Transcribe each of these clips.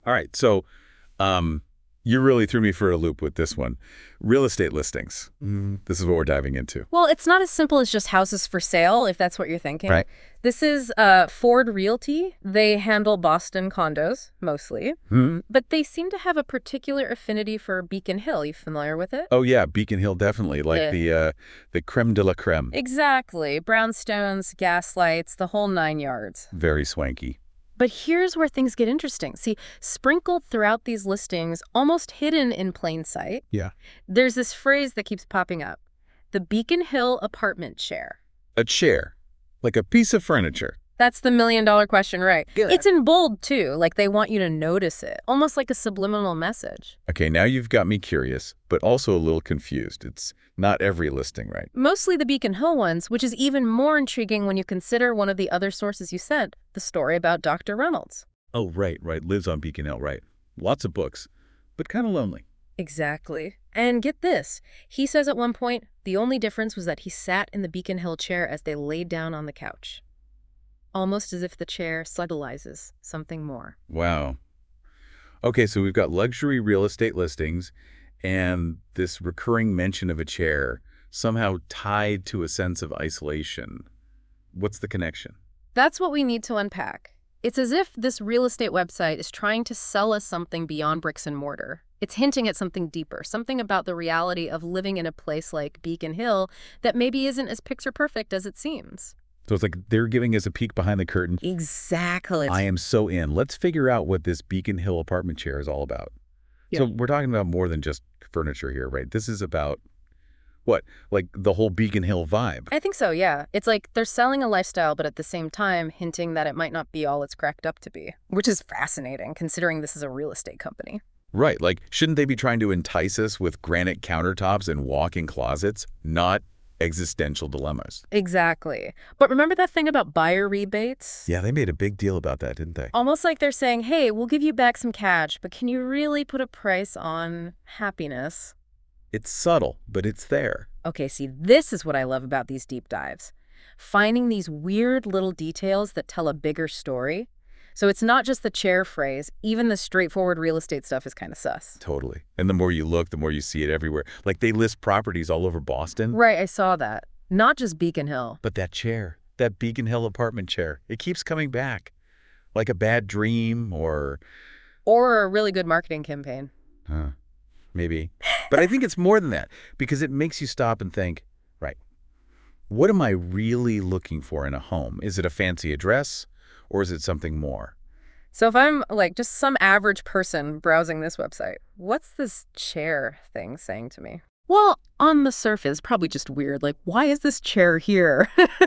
All right. So you really threw me for a loop with this one. Real estate listings. This is what we're diving into. Well, it's not as simple as just houses for sale, if that's what you're thinking. Right. This is Ford Realty. They handle Boston condos, mostly. Hmm. But they seem to have a particular affinity for Beacon Hill. You familiar with it? Oh, yeah. Beacon Hill, definitely. Like Yeah. the creme de la creme. Exactly. Brownstones, gas lights, the whole 9 yards. Very swanky. But here's where things get interesting. See, sprinkled throughout these listings, almost hidden in plain sight, Yeah. there's this phrase that keeps popping up: the Beacon Hill apartment chair. A chair. Like a piece of furniture. That's the million-dollar question, right? Good. It's in bold, too, like they want you to notice it, almost like a subliminal message. Okay, now you've got me curious, but also a little confused. It's not every listing, right? Mostly the Beacon Hill ones, which is even more intriguing when you consider one of the other sources you sent, the story about Dr. Reynolds. Oh, right. Lives on Beacon Hill, right. Lots of books, but kind of lonely. Exactly. And get this, he says at one point, the only difference was that he sat in the Beacon Hill chair as they laid down on the couch. Almost as if the chair subtilizes something more. Wow. Okay, so we've got luxury real estate listings and this recurring mention of a chair somehow tied to a sense of isolation. What's the connection? That's what we need to unpack. It's as if this real estate website is trying to sell us something beyond bricks and mortar. It's hinting at something deeper, something about the reality of living in a place like Beacon Hill that maybe isn't as picture perfect as it seems. So it's like they're giving us a peek behind the curtain. Exactly. I am so in. Let's figure out what this Beacon Hill apartment chair is all about. Yeah. So we're talking about more than just furniture here, right? This is about what? Like the whole Beacon Hill vibe. I think so, yeah. It's like they're selling a lifestyle, but at the same time hinting that it might not be all it's cracked up to be, which is fascinating considering this is a real estate company. Right. Like, shouldn't they be trying to entice us with granite countertops and walk-in closets, not existential dilemmas? Exactly. But remember that thing about buyer rebates? Yeah, they made a big deal about that, didn't they? Almost like they're saying, hey, we'll give you back some cash, but can you really put a price on happiness? It's subtle, but it's there. Okay, see, this is what I love about these deep dives. Finding these weird little details that tell a bigger story. So it's not just the chair phrase, even the straightforward real estate stuff is kind of sus. Totally. And the more you look, the more you see it everywhere. Like they list properties all over Boston. Right, I saw that. Not just Beacon Hill. But that chair, that Beacon Hill apartment chair, it keeps coming back. Like a bad dream or Or a really good marketing campaign. maybe. But I think it's more than that because it makes you stop and think, right, what am I really looking for in a home? Is it a fancy address or is it something more? So if I'm like just some average person browsing this website, what's this chair thing saying to me? Well, on the surface, probably just weird. Like, why is this chair here?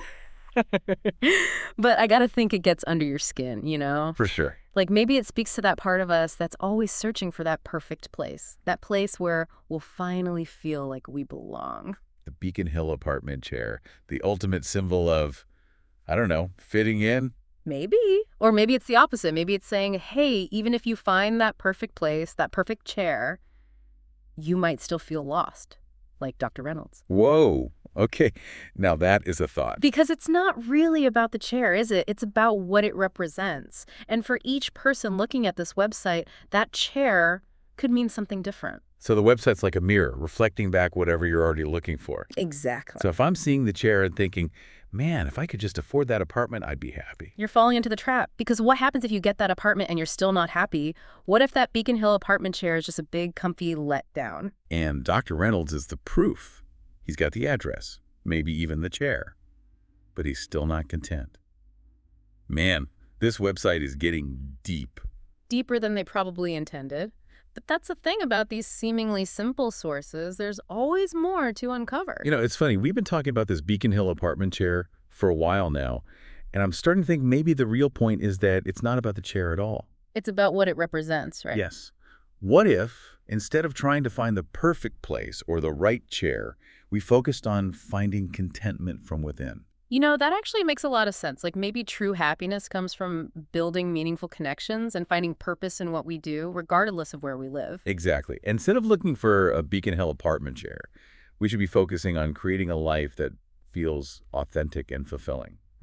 But I gotta think it gets under your skin, you know? For sure. Like maybe it speaks to that part of us that's always searching for that perfect place. That place where we'll finally feel like we belong. The Beacon Hill apartment chair, the ultimate symbol of, I don't know, fitting in. Maybe. Or maybe it's the opposite. Maybe it's saying, hey, even if you find that perfect place, that perfect chair, you might still feel lost, like Dr. Reynolds. Whoa. Okay. Now that is a thought. Because it's not really about the chair, is it? It's about what it represents. And for each person looking at this website, that chair could mean something different. So the website's like a mirror, reflecting back whatever you're already looking for. Exactly. So if I'm seeing the chair and thinking, man, if I could just afford that apartment, I'd be happy. You're falling into the trap. Because what happens if you get that apartment and you're still not happy? What if that Beacon Hill apartment chair is just a big, comfy letdown? And Dr. Reynolds is the proof. He's got the address, maybe even the chair. But he's still not content. Man, this website is getting deep. Deeper than they probably intended. But that's the thing about these seemingly simple sources. There's always more to uncover. You know, it's funny. We've been talking about this Beacon Hill apartment chair for a while now, and I'm starting to think maybe the real point is that it's not about the chair at all. It's about what it represents, right? Yes. What if, instead of trying to find the perfect place or the right chair, we focused on finding contentment from within? You know, that actually makes a lot of sense. Like maybe true happiness comes from building meaningful connections and finding purpose in what we do, regardless of where we live. Exactly. Instead of looking for a Beacon Hill apartment chair, we should be focusing on creating a life that feels authentic and fulfilling, right?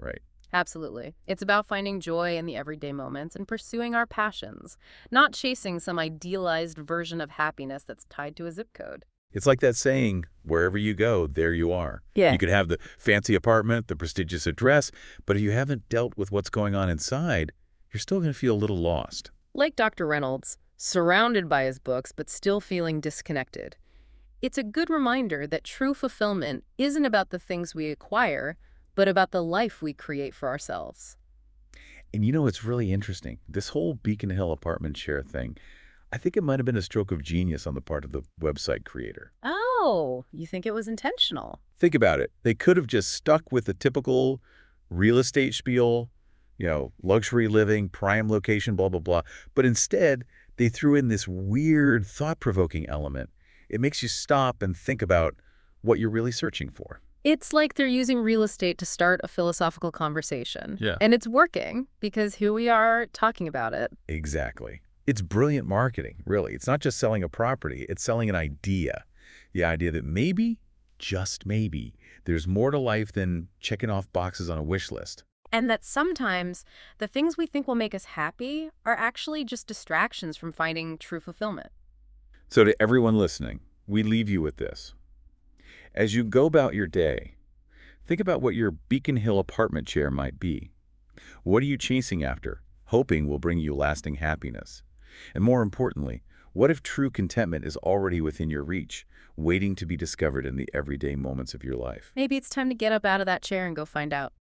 Absolutely. It's about finding joy in the everyday moments and pursuing our passions, not chasing some idealized version of happiness that's tied to a zip code. It's like that saying, wherever you go, there you are. Yeah. You could have the fancy apartment, the prestigious address, but if you haven't dealt with what's going on inside, you're still going to feel a little lost. Like Dr. Reynolds, surrounded by his books but still feeling disconnected. It's a good reminder that true fulfillment isn't about the things we acquire, but about the life we create for ourselves. And you know, it's really interesting. This whole Beacon Hill apartment share thing, I think it might have been a stroke of genius on the part of the website creator. Oh, you think it was intentional? Think about it. They could have just stuck with the typical real estate spiel, luxury living, prime location, blah, blah, blah. But instead, they threw in this weird, thought-provoking element. It makes you stop and think about what you're really searching for. It's like they're using real estate to start a philosophical conversation. Yeah. And it's working because here we are talking about it. Exactly. It's brilliant marketing, really. It's not just selling a property, it's selling an idea. The idea that maybe, just maybe, there's more to life than checking off boxes on a wish list. And that sometimes the things we think will make us happy are actually just distractions from finding true fulfillment. So to everyone listening, we leave you with this. As you go about your day, think about what your Beacon Hill apartment chair might be. What are you chasing after, hoping will bring you lasting happiness? And more importantly, what if true contentment is already within your reach, waiting to be discovered in the everyday moments of your life? Maybe it's time to get up out of that chair and go find out.